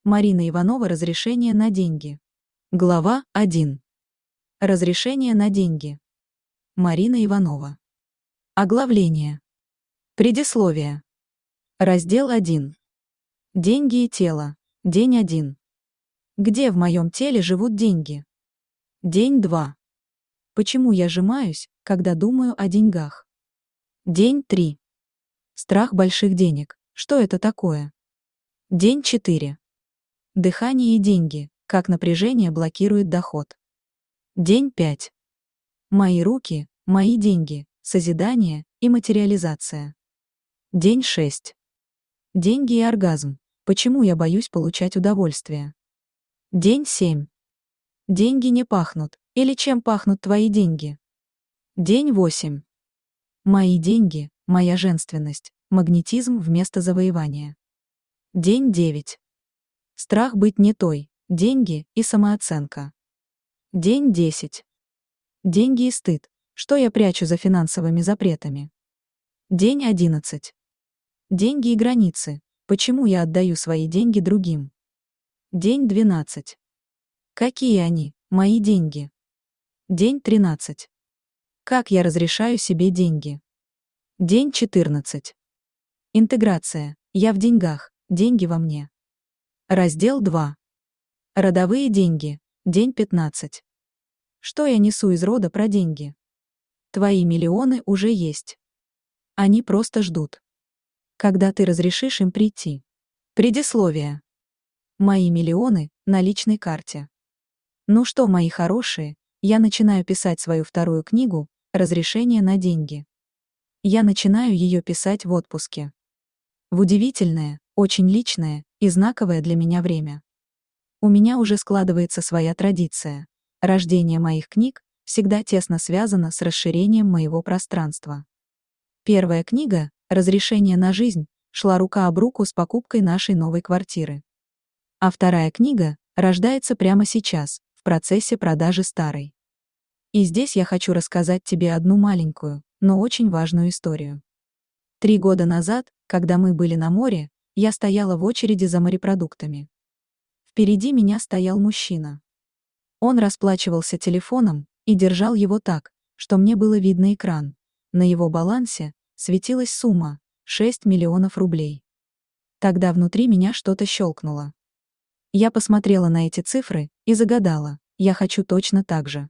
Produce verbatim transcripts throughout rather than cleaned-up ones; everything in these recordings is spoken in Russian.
Марина Иванова. Разрешение на деньги. Глава один. Разрешение на деньги. Марина Иванова. Оглавление. Предисловие. Раздел один. Деньги и тело. День один. Где в моем теле живут деньги? День два. Почему я сжимаюсь, когда думаю о деньгах? День три. Страх больших денег. Что это такое? День четыре. Дыхание и деньги. Как напряжение блокирует доход. День пять. Мои руки, мои деньги, созидание и материализация. День шесть. Деньги и оргазм. Почему я боюсь получать удовольствие? День семь. Деньги не пахнут. Или чем пахнут твои деньги? День восемь. Мои деньги, моя женственность, магнетизм вместо завоевания. День девять. Страх быть не той, деньги и самооценка. День десять. Деньги и стыд. Что я прячу за финансовыми запретами? День одиннадцать. Деньги и границы. Почему я отдаю свои деньги другим? День двенадцать. Какие они, мои деньги? День тринадцать. Как я разрешаю себе деньги? День четырнадцать. Интеграция. Я в деньгах, деньги во мне. Раздел два. Родовые деньги. День пятнадцать. Что я несу из рода про деньги? Твои миллионы уже есть. Они просто ждут. Когда ты разрешишь им прийти. Предисловие. Мои миллионы на личной карте. Ну что, мои хорошие, я начинаю писать свою вторую книгу «Разрешение на деньги». Я начинаю ее писать в отпуске. В удивительное, очень личное и знаковое для меня время. У меня уже складывается своя традиция. Рождение моих книг всегда тесно связано с расширением моего пространства. Первая книга «Разрешение на жизнь» шла рука об руку с покупкой нашей новой квартиры. А вторая книга рождается прямо сейчас, в процессе продажи старой. И здесь я хочу рассказать тебе одну маленькую, но очень важную историю. Три года назад, когда мы были на море, я стояла в очереди за морепродуктами. Впереди меня стоял мужчина. Он расплачивался телефоном и держал его так, что мне было видно экран. На его балансе светилась сумма — шесть миллионов рублей. Тогда внутри меня что-то щелкнуло. Я посмотрела на эти цифры и загадала: я хочу точно так же.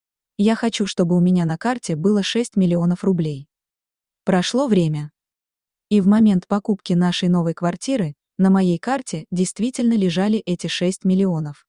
Я хочу, чтобы у меня на карте было шесть миллионов рублей. Прошло время. И в момент покупки нашей новой квартиры на моей карте действительно лежали эти шесть миллионов.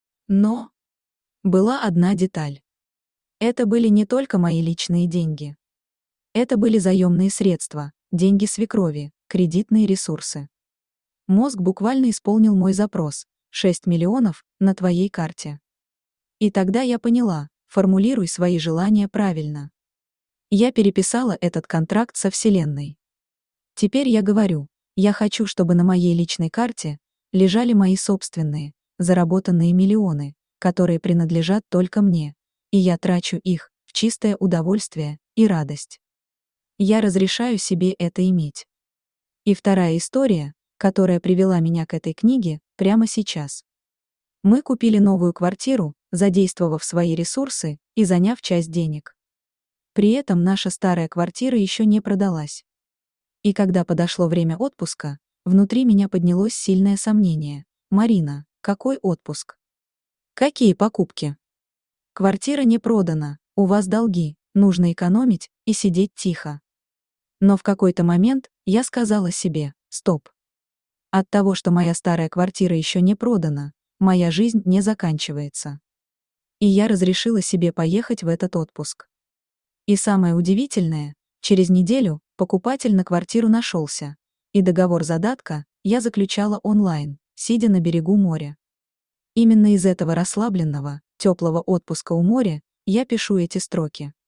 Но была одна деталь. Это были не только мои личные деньги. Это были заемные средства, деньги свекрови, кредитные ресурсы. Мозг буквально исполнил мой запрос: шесть миллионов на твоей карте. И тогда я поняла: формулируй свои желания правильно. Я переписала этот контракт со Вселенной. Теперь я говорю: я хочу, чтобы на моей личной карте лежали мои собственные, заработанные миллионы, которые принадлежат только мне, и я трачу их в чистое удовольствие и радость. Я разрешаю себе это иметь. И вторая история, которая привела меня к этой книге, прямо сейчас. Мы купили новую квартиру, задействовав свои ресурсы и заняв часть денег. При этом наша старая квартира еще не продалась. И когда подошло время отпуска, внутри меня поднялось сильное сомнение: Марина, какой отпуск? Какие покупки? Квартира не продана, у вас долги, нужно экономить и сидеть тихо. Но в какой-то момент я сказала себе: стоп. От того, что моя старая квартира еще не продана, моя жизнь не заканчивается. И я разрешила себе поехать в этот отпуск. И самое удивительное, через неделю покупатель на квартиру нашелся, и договор задатка я заключала онлайн, сидя на берегу моря. Именно из этого расслабленного, теплого отпуска у моря я пишу эти строки.